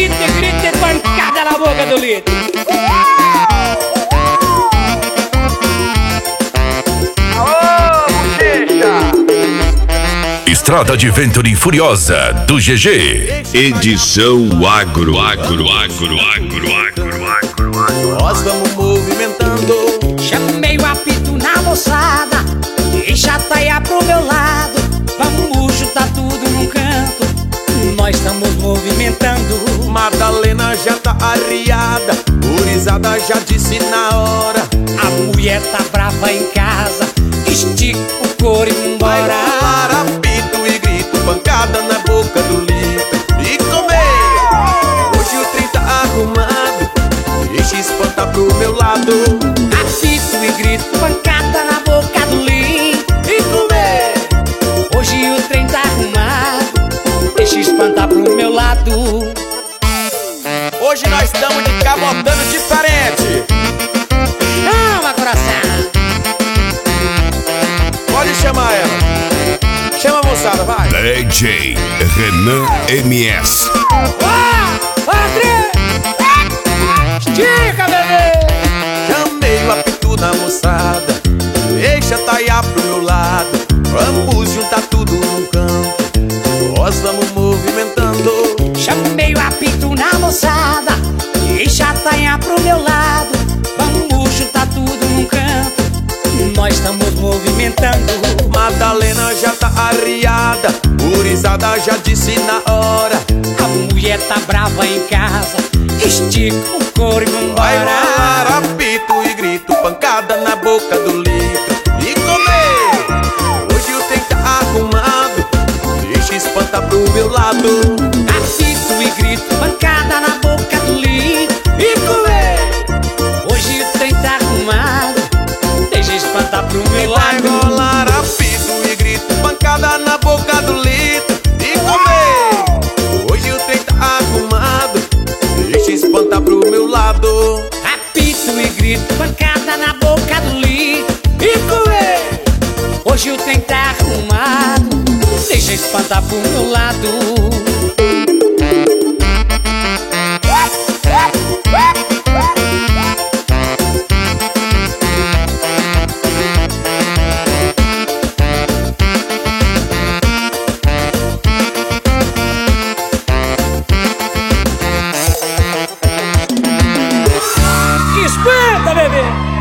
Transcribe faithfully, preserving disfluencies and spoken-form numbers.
apito e grito e pancada na boca do litro. Estrada de Venturi Furiosa do G G. Edição Agro, Agro, Agro, Agro, Agro, Agro, Agro. Nós vamos movimentando. Chamei o apito na moçada e chataia pro meu lado. Vamos juntar tudo num canto, nós estamos movimentando. Madalena já tá arriada, gurizada já disse na hora. A mulher tá brava em casa, estica o couro e Vai vambora. rolar apito e grito, pancada na boca do litro. E comer, hoje o trem tá arrumado, deixa espantar pro meu lado. Apito e grito, pancada na boca do litro. E comer, Hoje o trem tá arrumado, deixa espantar pro meu lado. hoje nós estamos de cabotando diferente. Chama, coração. Pode chamar ela. Chama a moçada, vai. D J Renan M S. Ó, André! Estica, bebê! Chamei o apito na moçada, deixa taiar pro meu lado. Vamos juntar tudo num canto, nós vamos movimentando. Chamei o apito na moçada e chataia pro meu lado. Vamos juntar tudo num canto, nós estamos movimentando. Madalena já tá arriada, gurizada já disse na hora. A mulher tá brava em casa, estica o couro e Vai vambora. rolar apito e grito, pancada na boca do litro. E comer, hoje o trem tá arrumado, deixa espantar pro meu lado. Apito e grito, pancada na boca do litro. E comer, Hoje o trem tá arrumado, deixa espantar pro meu vai lado. rolar apito e grito, pancada na boca do litro. E comer, hoje o trem tá arrumado, deixa espantar pro meu lado. Apito e grito, pancada na boca do litro. E comer, hoje o trem tá arrumado, deixa espantar pro meu lado. Espanta, bebê!